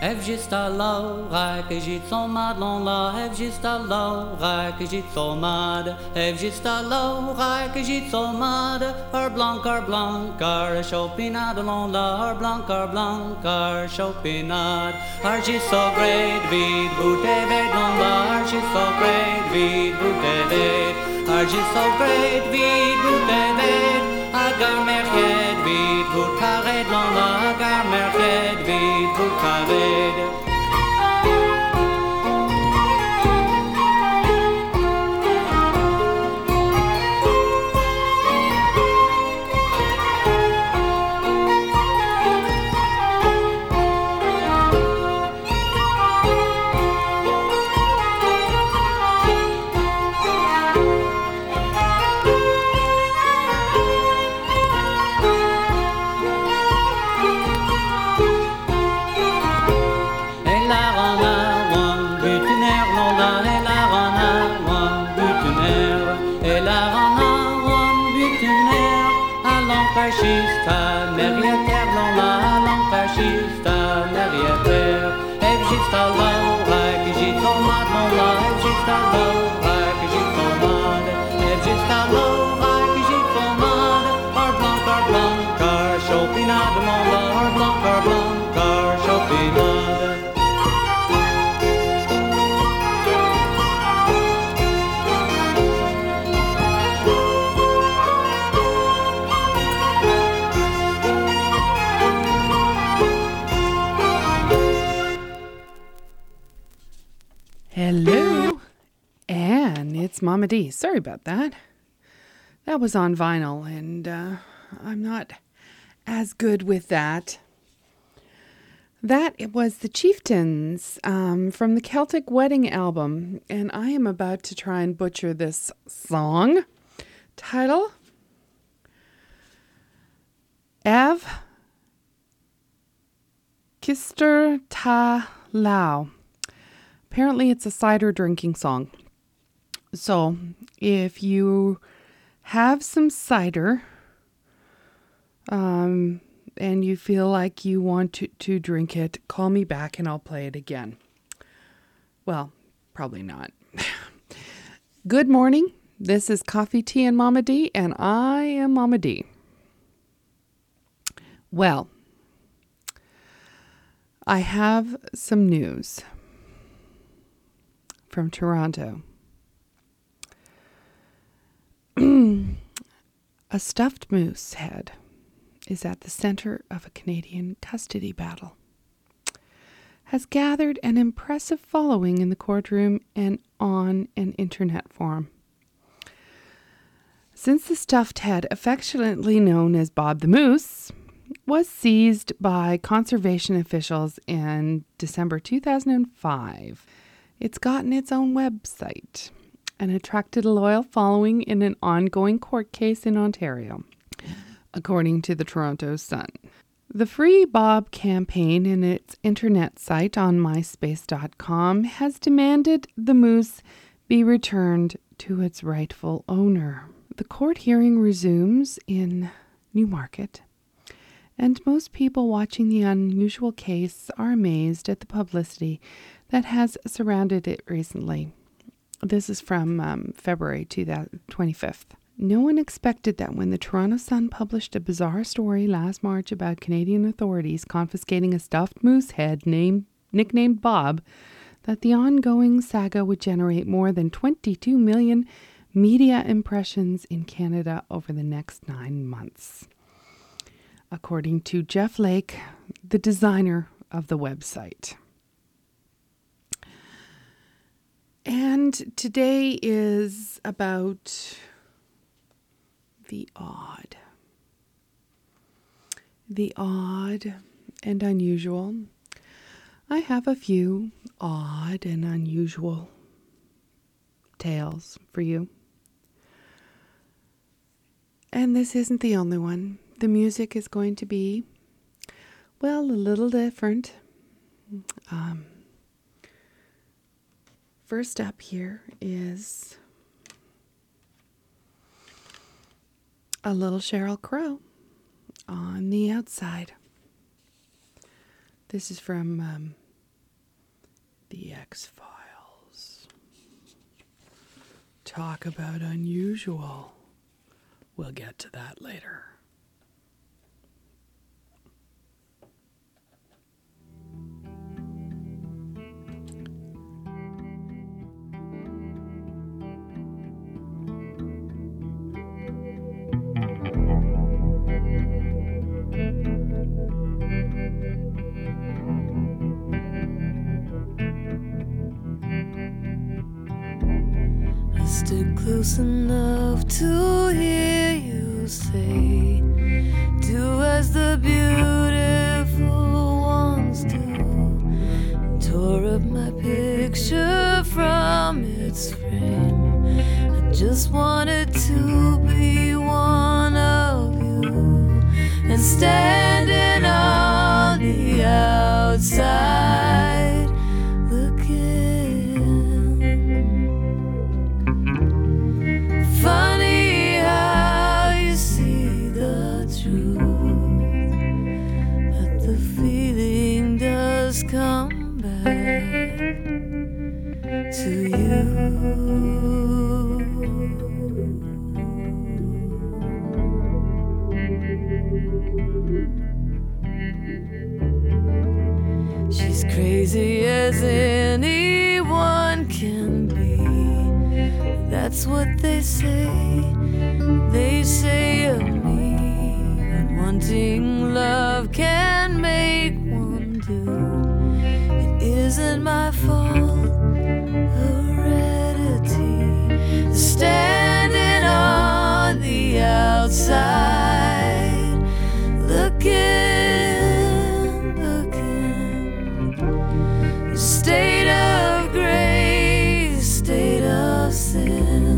Evgista Laura que j'ai son madlon la Evgista Laura que j'ai son mad Evgista Laura que j'ai son mad Her blanc chopinade lon la Her blanc chopinade Her she's so great vid boutevet lon la Her she's so great vid boutevet Her she's so great vid boutevet Agar merched vid bout carré lon la Agar merched vid bout carré Fascista, merrière non la langue fascista, merrière Evgista Laura, que j'ai ton mad non la Evgista Laura, que j'ai ton mad Evgista Laura, que j'ai ton mad Ar blanc, chopinade non la Ar blanc, chopinade Hello, and it's Mama D. Sorry about that. That was on vinyl, and I'm not as good with that. That it was the Chieftains from the Celtic Wedding album, and I am about to try and butcher this song. Title: Ev Kister Ta Lao. Apparently it's a cider drinking song. So if you have some cider and you feel like you want to drink it, call me back and I'll play it again. Well, probably not. Good morning. This is Coffee, Tea, and Mama D, and I am Mama D. Well, I have some news from Toronto. A stuffed moose head is at the center of a Canadian custody battle. Has gathered an impressive following in the courtroom and on an internet forum. Since the stuffed head, affectionately known as Bob the Moose, was seized by conservation officials in December 2005, it's gotten its own website and attracted a loyal following in an ongoing court case in Ontario, according to the Toronto Sun. The Free Bob campaign and its internet site on myspace.com has demanded the moose be returned to its rightful owner. The court hearing resumes in Newmarket, and most people watching the unusual case are amazed at the publicity that has surrounded it recently. This is from February 25th. No one expected that when the Toronto Sun published a bizarre story last March about Canadian authorities confiscating a stuffed moose head nicknamed Bob, that the ongoing saga would generate more than 22 million media impressions in Canada over the next 9 months, according to Jeff Lake, the designer of the website. And today is about the odd and unusual. I have a few odd and unusual tales for you. And this isn't the only one. The music is going to be, well, a little different. First up here is a little Sheryl Crow, On the Outside. This is from The X-Files. Talk about unusual. We'll get to that later. Stick close enough to hear you say, do as the beautiful ones do. Tore up my picture from its frame. I just wanted to be one of you, and standing on the outside looking. Funny how you see the truth, but the feeling does come back to you. She's crazy as anyone can be. That's what they say of me. But wanting love can make one do. It isn't my fault, heredity. Standing on the outside, looking, state of grace, state of sin.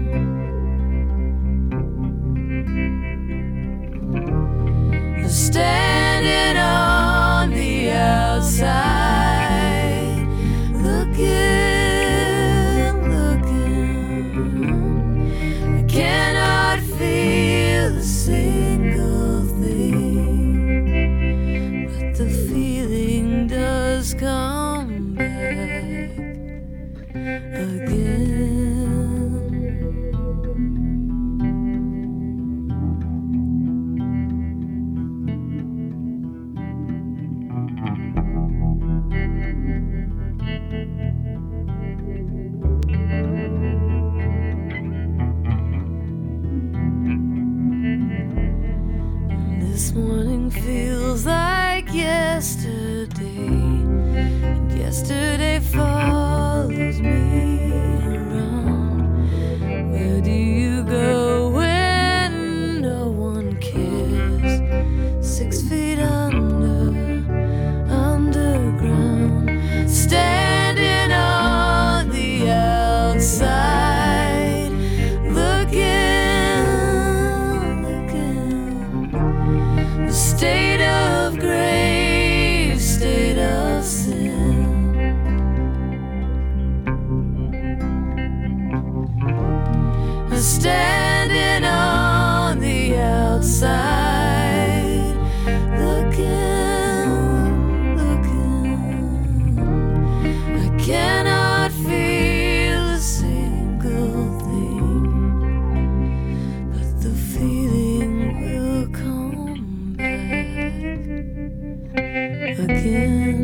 Standing on the outside, looking. I cannot feel a single thing, but the feeling does come back again. This morning feels like yesterday, and yesterday follows me around. Where do you go when no one cares? 6 feet underground, standing on the outside, looking. State of grace, state of sin. Standing on the outside, looking. I cannot feel a single thing, but the feeling will come again.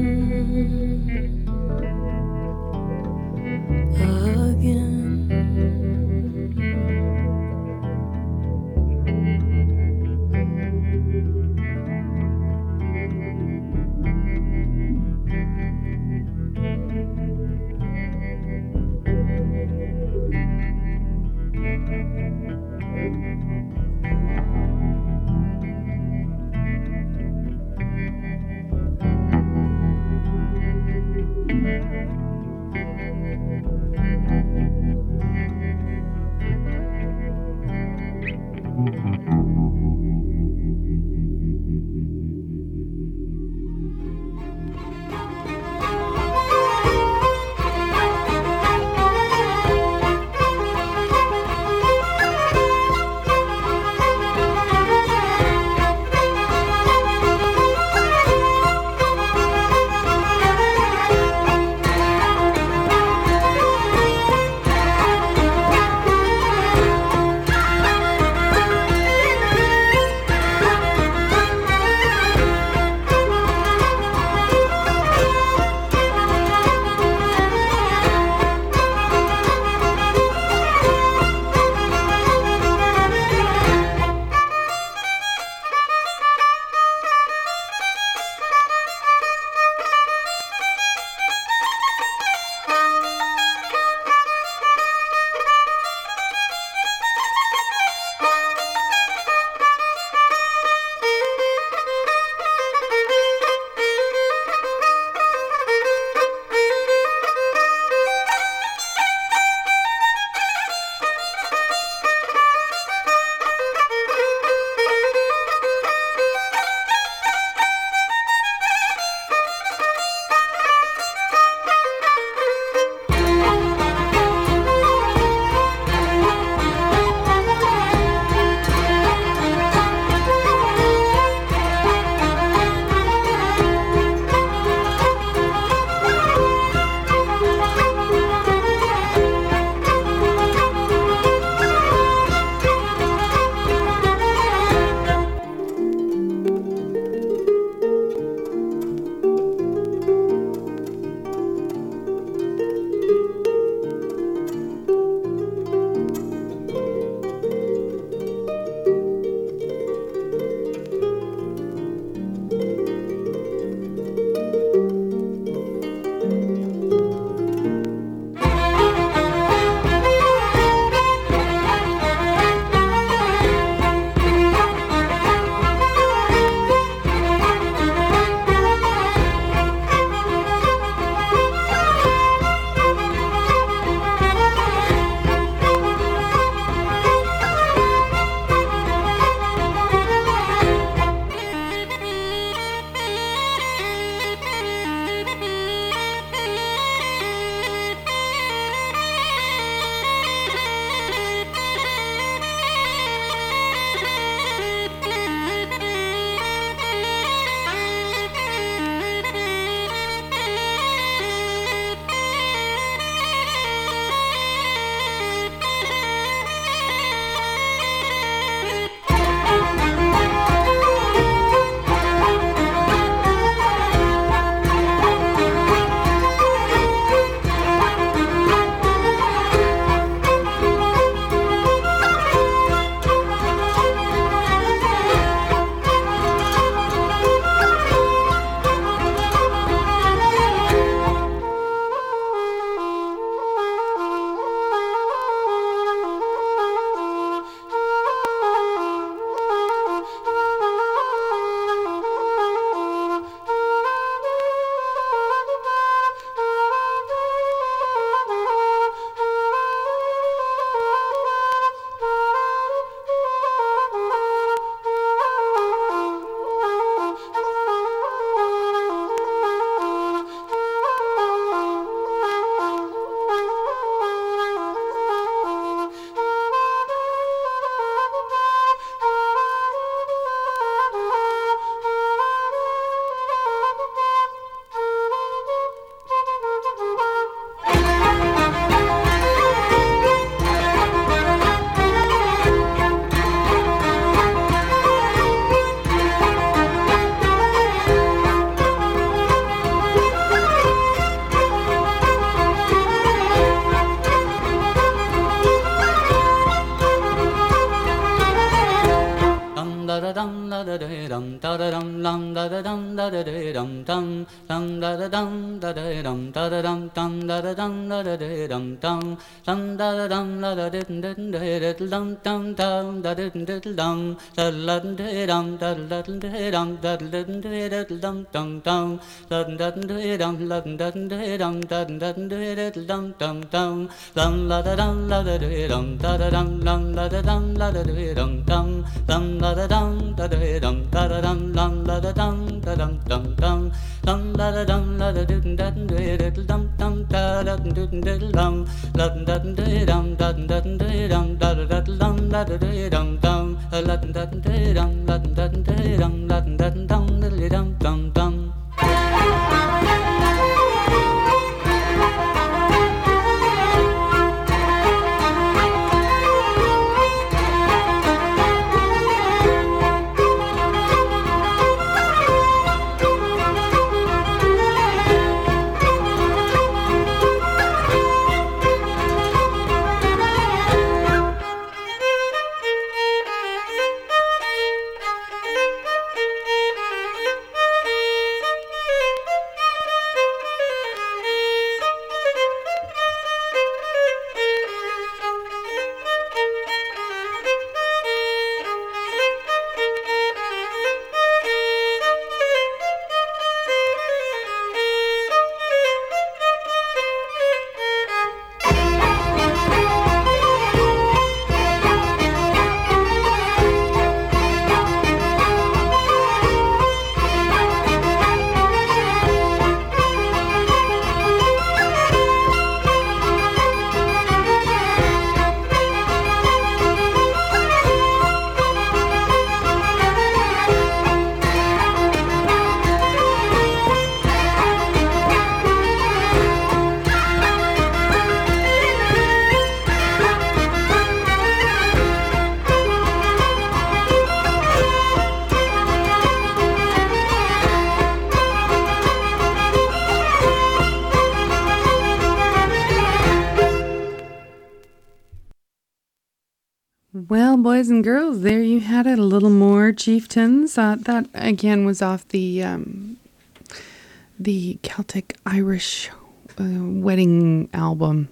da da dum da da dum dum da da dum da da dum dum dum da da dum da da dum da da dum dum da da dum da da dum dum dum da da dum da da dum dum dum dum dum da da dum da da dum da da dum da da dum da da dum dum dum da da dum da dum da dum da dum dum dum dum la da dum la da dum da da dum la da dum la da dum dum la da dum da da dum da da dum la da dum da dum dum dum la da dum la da dum da dum dum da da dum dum la da dum dum da dum da dum da da dum la da dum dum la da dum la da dum la da dum dum dum. Well, boys and girls, there you had it. A little more Chieftains. That again was off the Celtic Irish wedding album,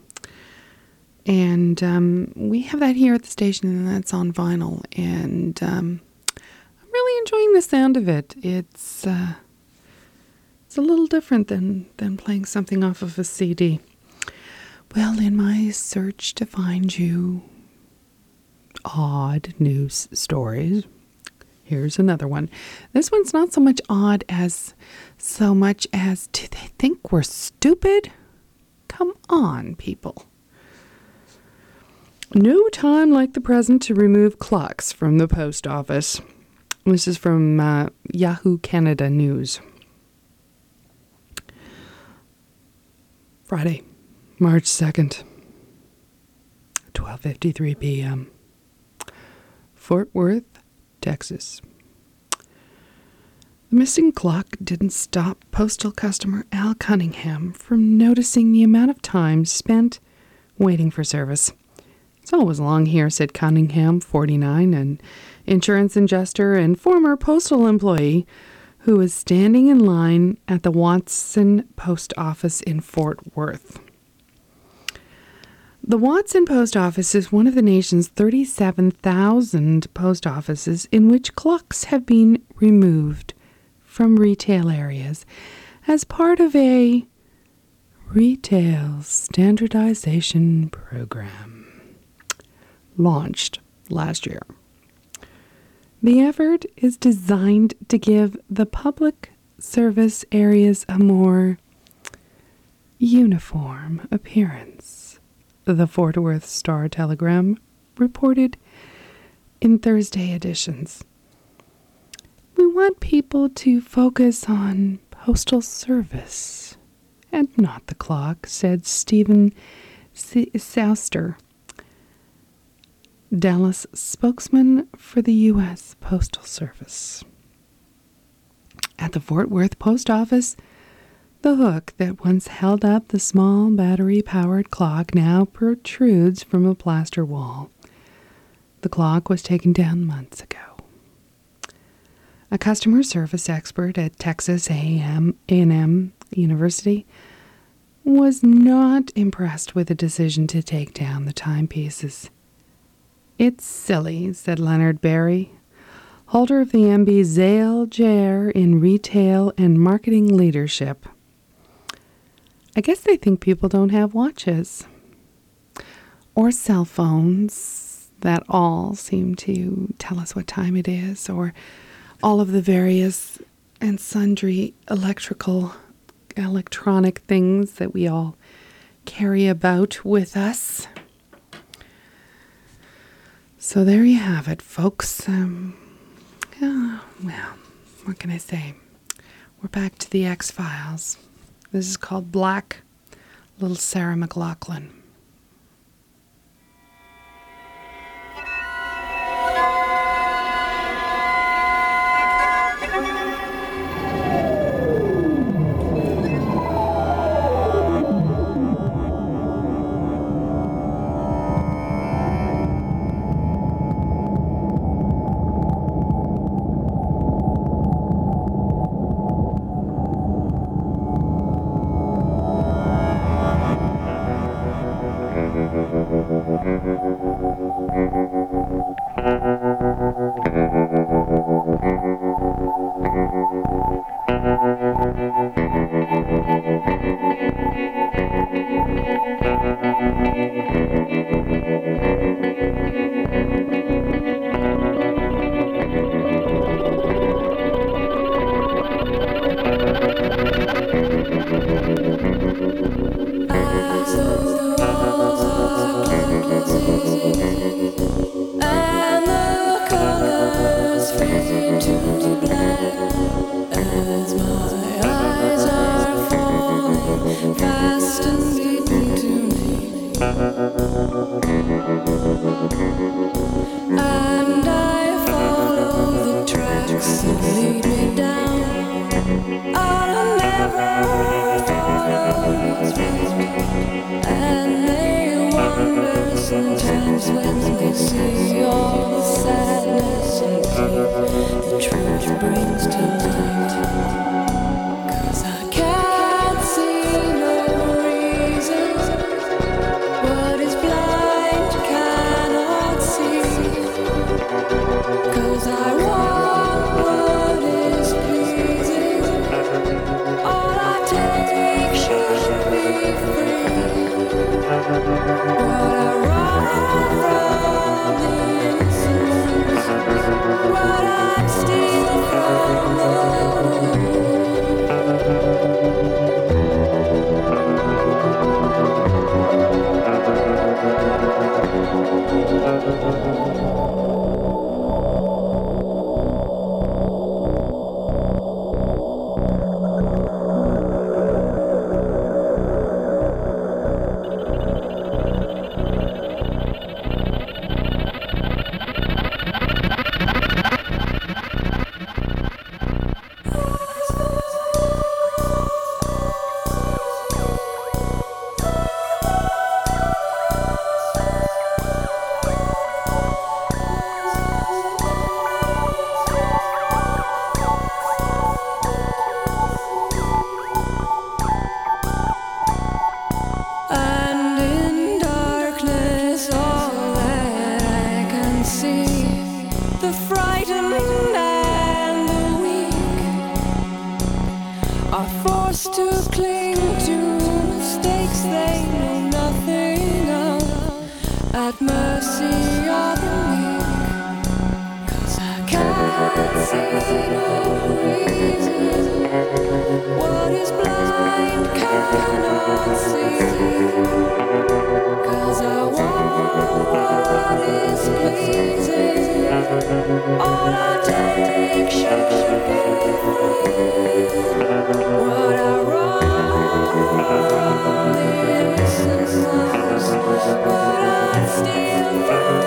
and we have that here at the station, and that's on vinyl. And I'm really enjoying the sound of it. It's a little different than playing something off of a CD. Well, in my search to find you odd news stories, here's another one. This one's not so much odd as do they think we're stupid? Come on, people. No time like the present to remove clocks from the post office. This is from Yahoo Canada News. Friday, March 2nd, 12:53 p.m. Fort Worth, Texas. The missing clock didn't stop postal customer Al Cunningham from noticing the amount of time spent waiting for service. It's always long here, said Cunningham, 49, an insurance adjuster and former postal employee who was standing in line at the Watson Post Office in Fort Worth. The Watson Post Office is one of the nation's 37,000 post offices in which clocks have been removed from retail areas as part of a retail standardization program launched last year. The effort is designed to give the public service areas a more uniform appearance, the Fort Worth Star-Telegram reported in Thursday editions. We want people to focus on postal service and not the clock, said Stephen Souster, Dallas spokesman for the U.S. Postal Service. At the Fort Worth Post Office, the hook that once held up the small battery-powered clock now protrudes from a plaster wall. The clock was taken down months ago. a customer service expert at Texas A&M University, was not impressed with the decision to take down the timepieces. "It's silly," said Leonard Berry, holder of the MB Zale Chair in Retail and Marketing Leadership. I guess they think people don't have watches or cell phones that all seem to tell us what time it is, or all of the various and sundry electronic things that we all carry about with us. So there you have it, folks. Well, what can I say? We're back to the X-Files. This is called Black, Little Sarah McLachlan. What I steal from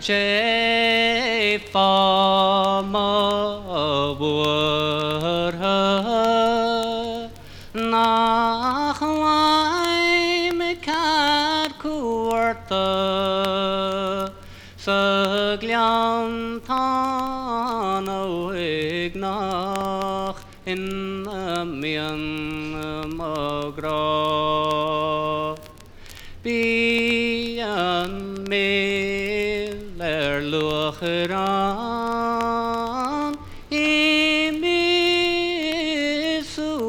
che fa ma bur nach waim kad kuarta sa glian tan o ignach in mian magra bi an miller lucheran imi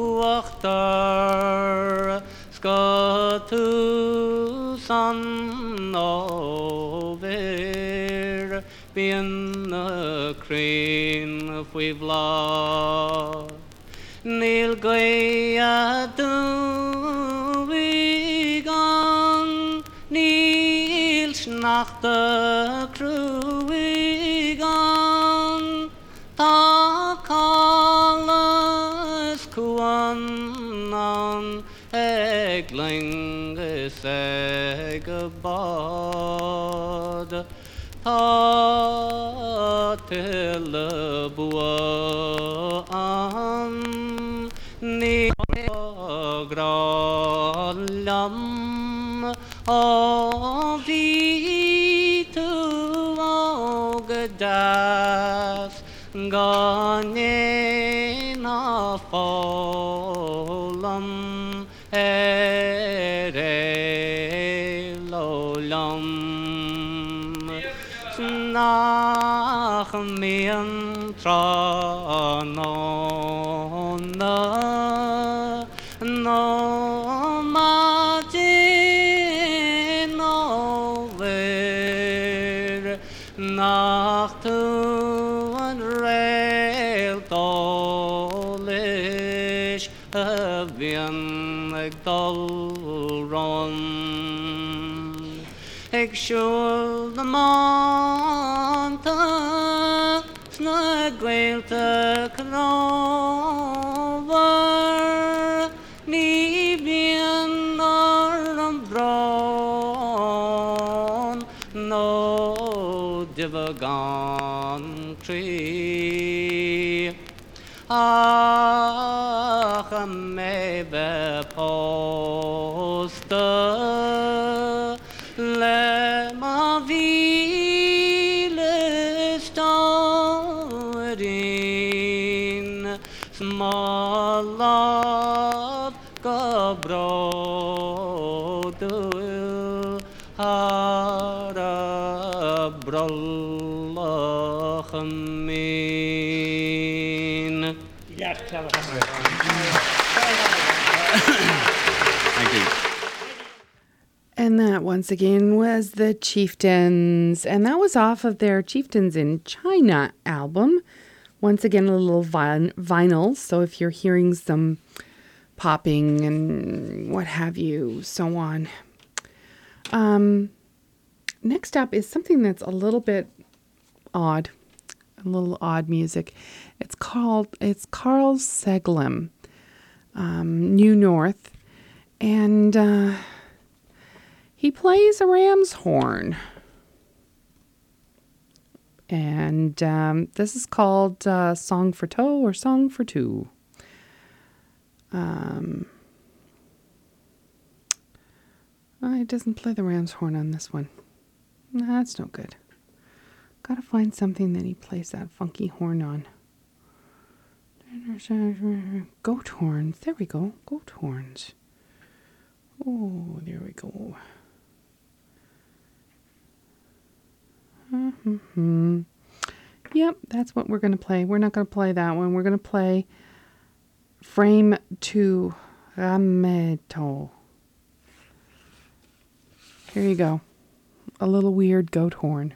suachtar skatu san over bin a crane fwy vla Nil goia duigan Nil schnachte kruigan Ta kalas kuanan Eglinge segebad Ta telebuan Ni gralam of vitu ogadas gane na folam ere lolam nach mian tranona no mati no ver nach tu an rail dolish avian dol Ik shul the manta snagwelte knover ni bien norm bron no divagan tree ach me be posta le ma ville starin small love gabrodul hara brallachmin. Yes, tell us. Thank you. And that once again was the Chieftains, and that was off of their Chieftains in China album. Once again, a little vinyl, so if you're hearing some popping and what have you, so on. Next up is something that's a little bit odd, a little odd music. It's Carl Seglem, New North, and he plays a ram's horn. And this is called Song for Toe or Song for Two. It doesn't play the ram's horn on this one. That's no good. Gotta find something that he plays that funky horn on. Goat horns. There we go. Goat horns. Oh, there we go. Yep, that's what we're going to play. We're not going to play that one. We're going to play Frame to Rameto. Here you go. A little weird goat horn.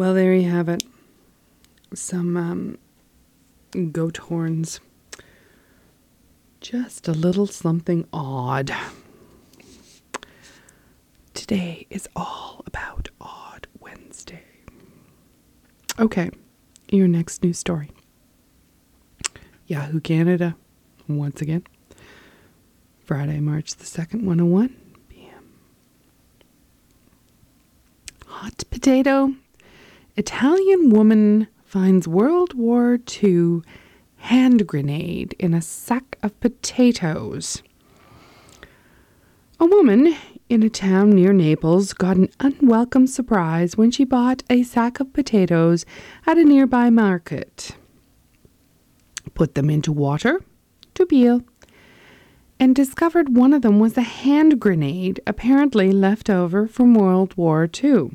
Well, there you have it. Some goat horns. Just a little something odd. Today is all about Odd Wednesday. Okay, your next news story. Yahoo Canada, once again. Friday, March the 2nd, 1:01 p.m. Hot potato. Italian woman finds World War II hand grenade in a sack of potatoes. A woman in a town near Naples got an unwelcome surprise when she bought a sack of potatoes at a nearby market. Put them into water to peel and discovered one of them was a hand grenade apparently left over from World War II.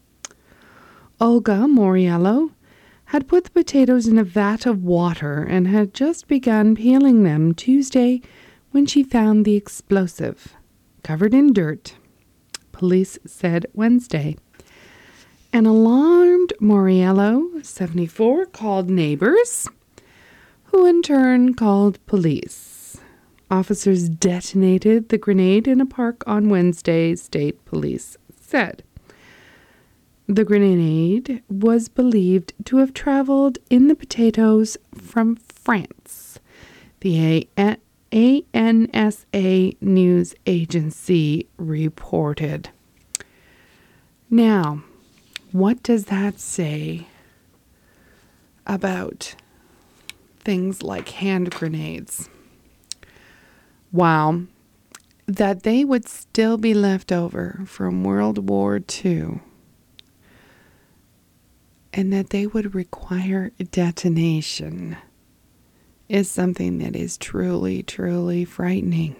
Olga Moriello had put the potatoes in a vat of water and had just begun peeling them Tuesday when she found the explosive, covered in dirt, police said Wednesday. An alarmed Moriello, 74, called neighbors, who in turn called police. Officers detonated the grenade in a park on Wednesday, state police said. The grenade was believed to have traveled in the potatoes from France, the ANSA news agency reported. Now, what does that say about things like hand grenades? Wow, that they would still be left over from World War II. And that they would require detonation is something that is truly, truly frightening.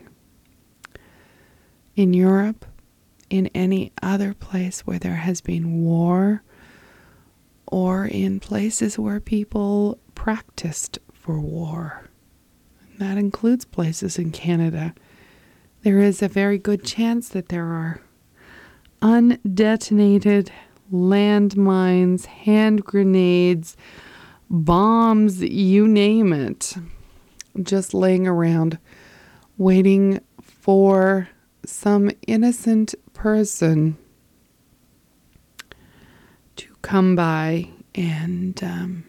In Europe, in any other place where there has been war, or in places where people practiced for war, and that includes places in Canada, there is a very good chance that there are undetonated landmines, hand grenades, bombs, you name it, just laying around waiting for some innocent person to come by and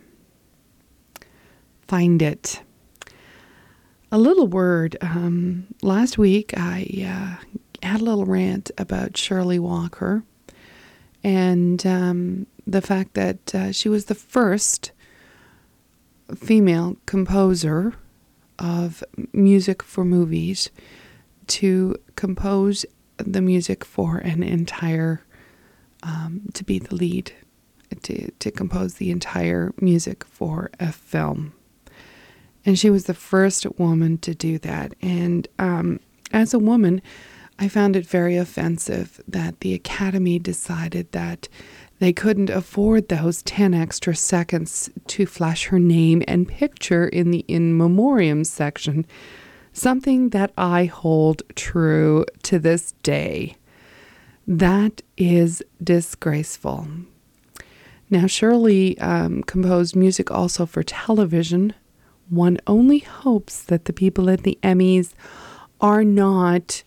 find it. A little word. Last week I had a little rant about Shirley Walker and the fact that she was the first female composer of music for movies to compose the music for an entire, to be the lead, to compose the entire music for a film. And she was the first woman to do that. And as a woman, I found it very offensive that the Academy decided that they couldn't afford those 10 extra seconds to flash her name and picture in the in memoriam section, something that I hold true to this day. That is disgraceful. Now, Shirley composed music also for television. One only hopes that the people at the Emmys are not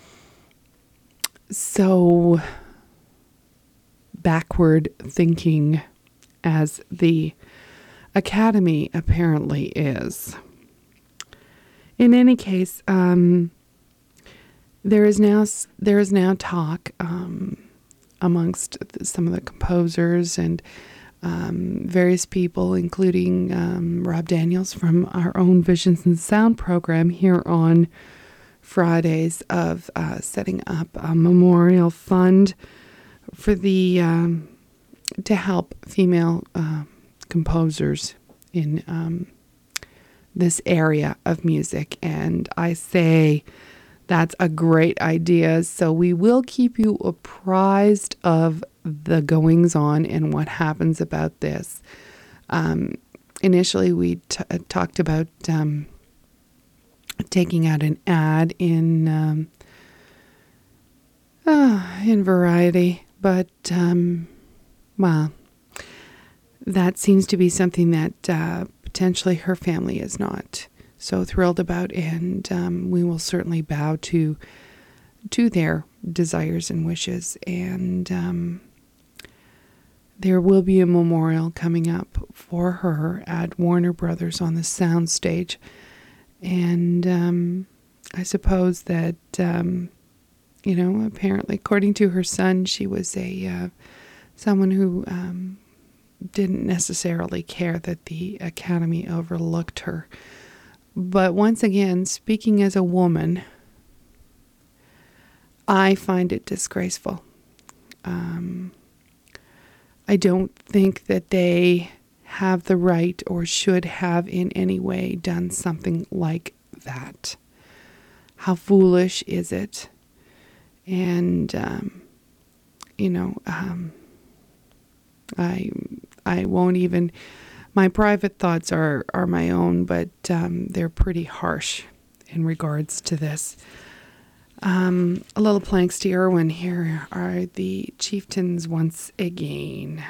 so backward thinking as the Academy apparently is. In any case, there is now talk amongst some of the composers and various people, including Rob Daniels from our own Visions and Sound program here on Fridays, of setting up a memorial fund for the to help female composers in this area of music. And I say that's a great idea. So we will keep you apprised of the goings on and what happens about this. Initially, we talked about taking out an ad in Variety, but well, that seems to be something that potentially her family is not so thrilled about, and we will certainly bow to their desires and wishes. And there will be a memorial coming up for her at Warner Brothers on the soundstage. And I suppose that, apparently, according to her son, she was someone who didn't necessarily care that the Academy overlooked her. But once again, speaking as a woman, I find it disgraceful. I don't think that they have the right or should have in any way done something like that. How foolish is it? And, I won't even, my private thoughts are my own, but they're pretty harsh in regards to this. A little planks to Irwin. Here are the Chieftains once again.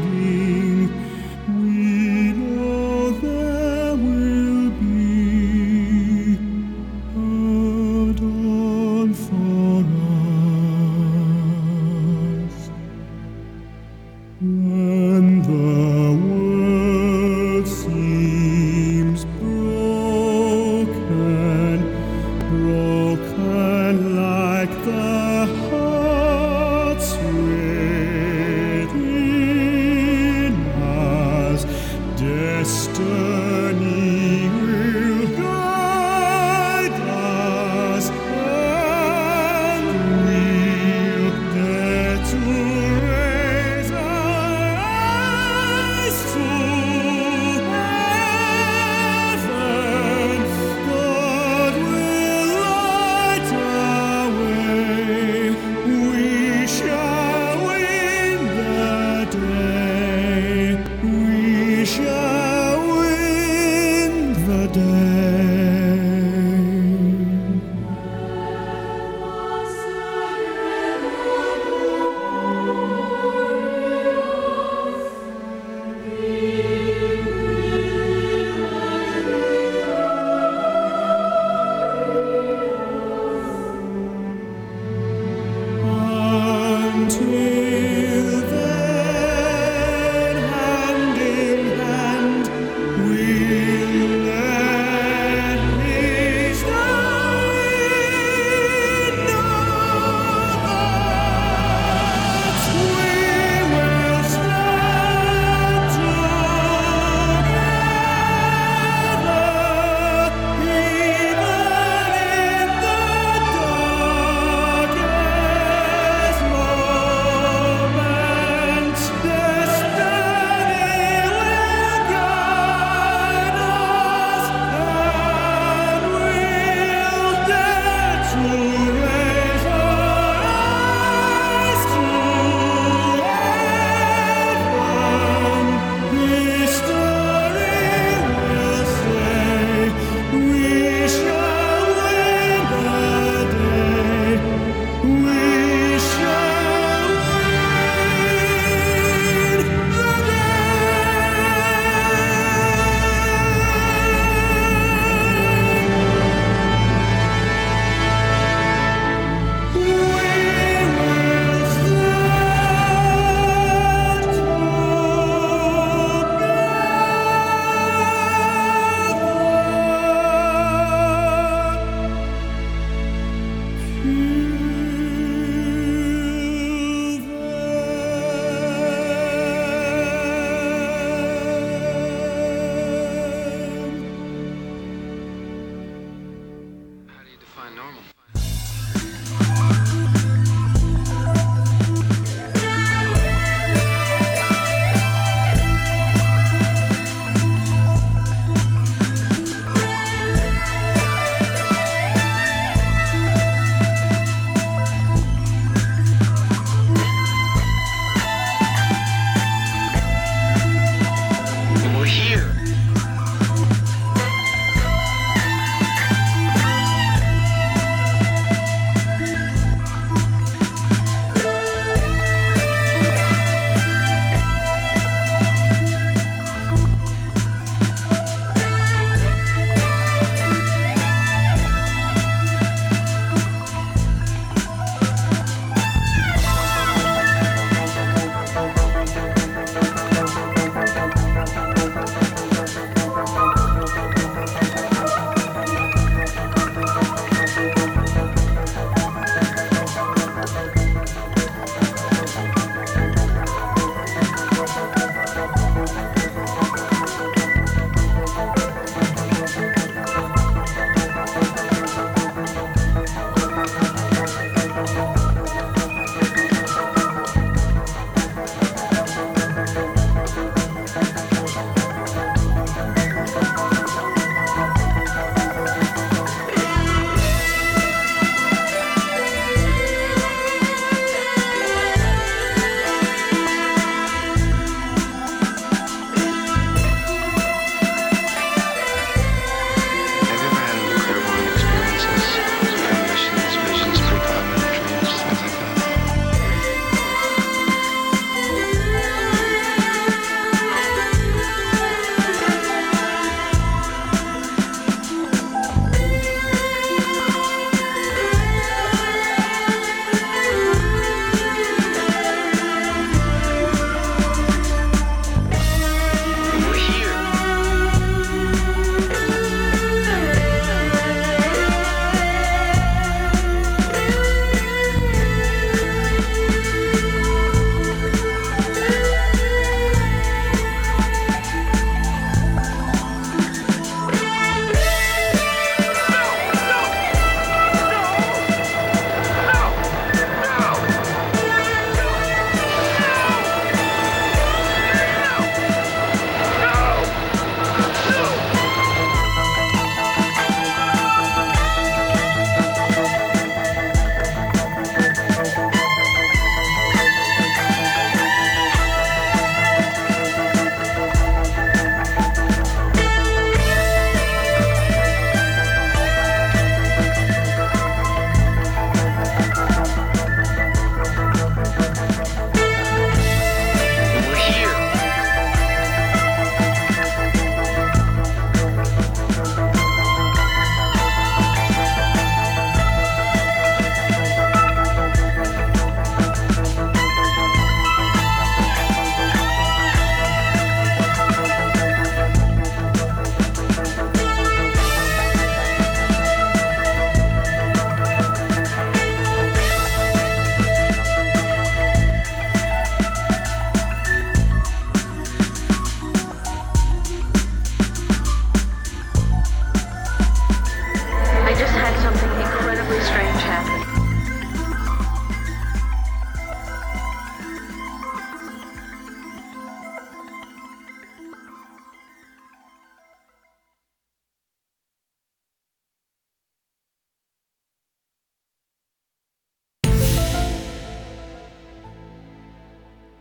We know there will be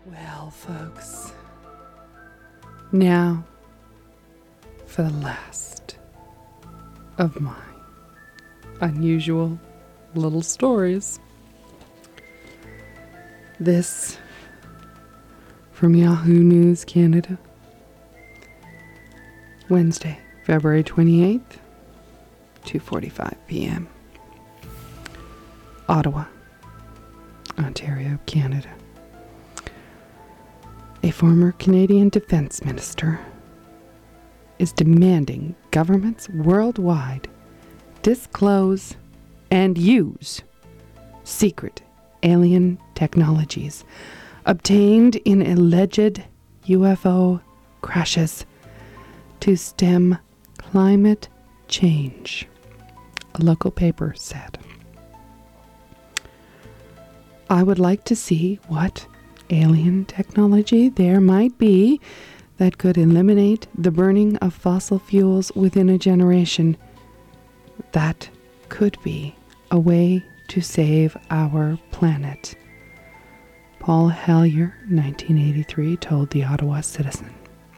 Well, folks, now for the last of my unusual little stories. This from Yahoo News Canada, Wednesday, February 28th, 2:45 p.m. Ottawa, Ontario, Canada. A former Canadian defense minister is demanding governments worldwide disclose and use secret alien technologies obtained in alleged UFO crashes to stem climate change, a local paper said. I would like to see what alien technology there might be that could eliminate the burning of fossil fuels within a generation. That could be a way to save our planet. Paul Hellyer, 1983, told the Ottawa Citizen.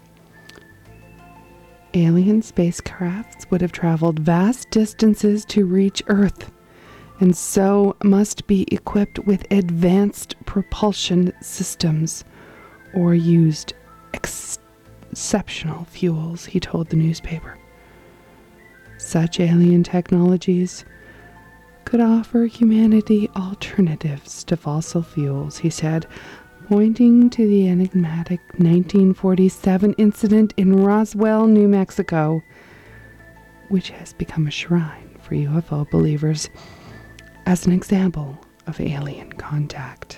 Alien spacecrafts would have traveled vast distances to reach Earth, and so must be equipped with advanced propulsion systems or used exceptional fuels, he told the newspaper. Such alien technologies could offer humanity alternatives to fossil fuels, he said, pointing to the enigmatic 1947 incident in Roswell, New Mexico, which has become a shrine for UFO believers as an example of alien contact.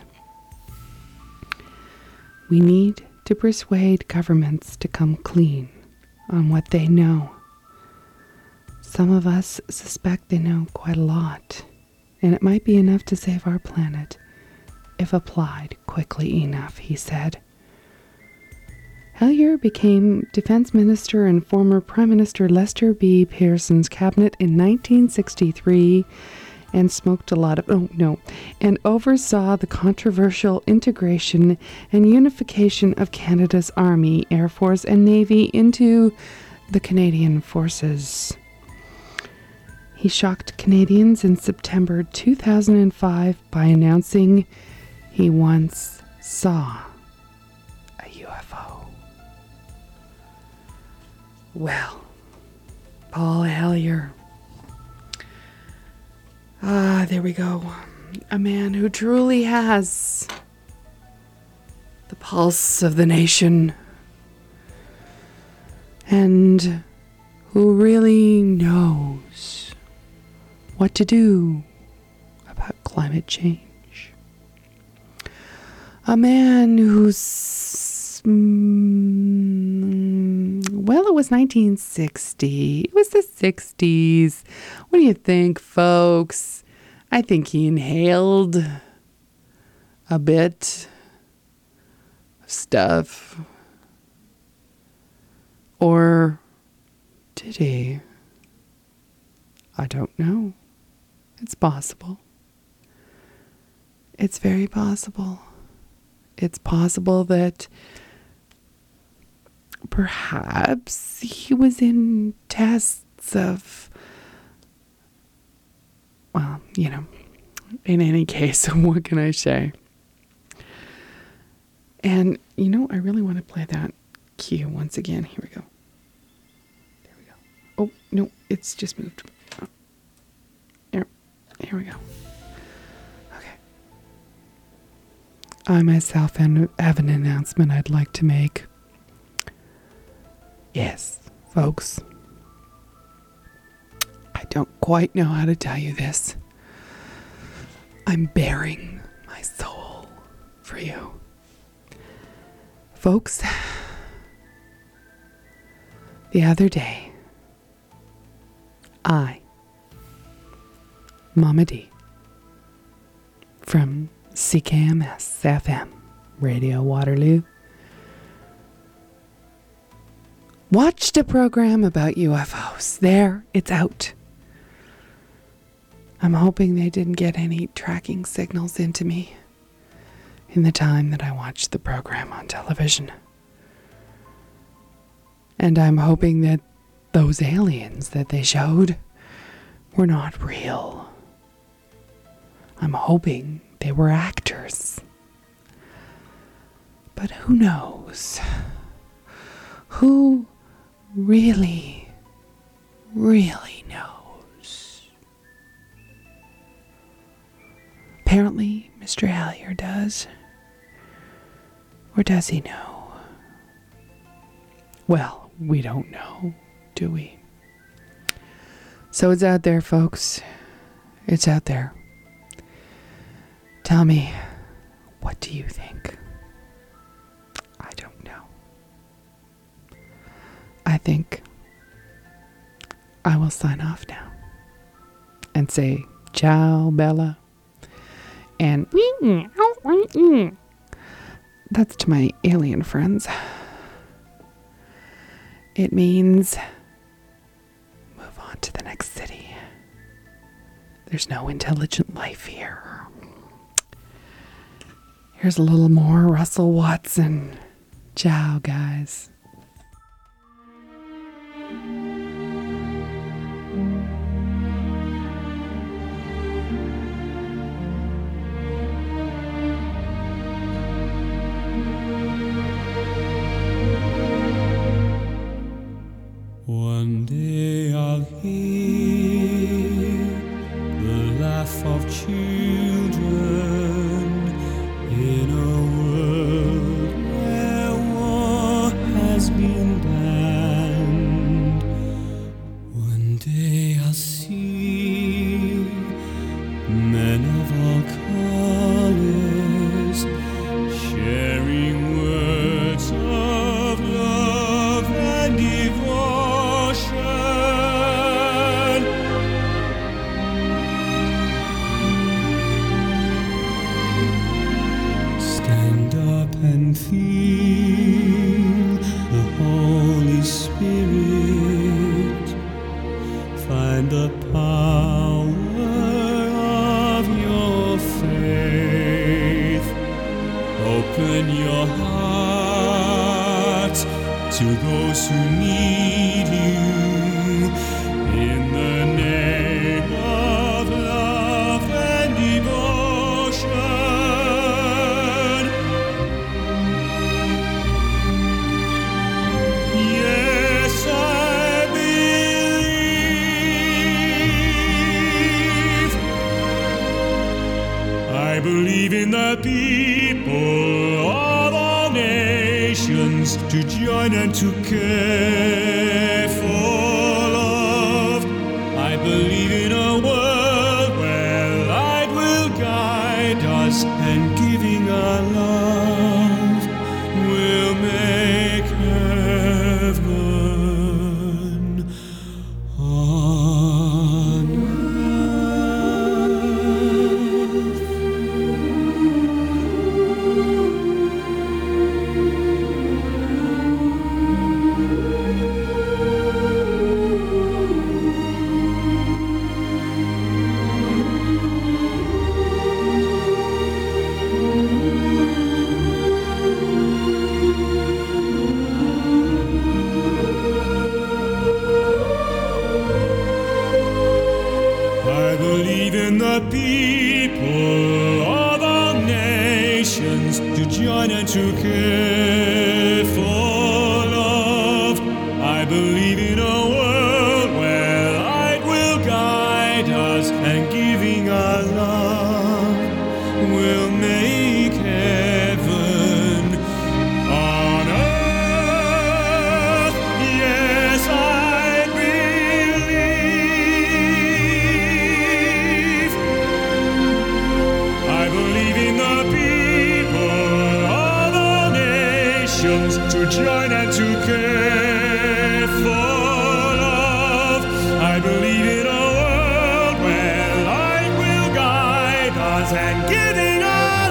We need to persuade governments to come clean on what they know. Some of us suspect they know quite a lot, and it might be enough to save our planet if applied quickly enough, he said. Hellyer became defense minister in former Prime Minister Lester B. Pearson's cabinet in 1963 and and oversaw the controversial integration and unification of Canada's Army, Air Force, and Navy into the Canadian Forces. He shocked Canadians in September 2005 by announcing he once saw a UFO. Well, Paul Hellyer. There we go. A man who truly has the pulse of the nation and who really knows what to do about climate change. A man who's, well, it was 1960. It was the 60s. What do you think, folks? I think he inhaled a bit of stuff. Or did he? I don't know. It's possible. It's very possible. It's possible that perhaps he was in tests of, well, in any case, what can I say? And, I really want to play that cue once again. Here we go. There we go. Oh, no, it's just moved. Oh. Here we go. Okay. I myself have an announcement I'd like to make. Yes, folks. I don't quite know how to tell you this. I'm bearing my soul for you. Folks, the other day, I, Mama D, from CKMS FM, Radio Waterloo, watched a program about UFOs. There, it's out. I'm hoping they didn't get any tracking signals into me. in the time that I watched the program on television. And I'm hoping that those aliens that they showed were not real. I'm hoping they were actors. But who knows? Who really, really knows? Apparently, Mr. Hallier does. Or does he know? Well, we don't know, do we? So it's out there, folks. It's out there. Tell me, what do you think? I don't know. I think I will sign off now and say, ciao, Bella. And that's to my alien friends. It means move on to the next city. There's no intelligent life here. Here's a little more Russell Watson. Ciao, guys. One day I'll hear the laugh of children in a world where war has been banned. One day I'll see men of all colors sharing words of love and devotion. Stand up and feel the Holy Spirit. Find the power of your faith. Open your heart to those who need you. In the name of love and devotion. Yes, I believe. I believe in the people of all nations to join and to care for love. I believe in a world where light will guide us and giving our love will make heaven on earth. I believe in the people of all nations to join and to care for love. I believe in a world where light will guide us and giving our love will make heaven on earth. Yes, I believe. I believe in the people of all nations to join and to care for love. I believe in a world where light will guide us and giving us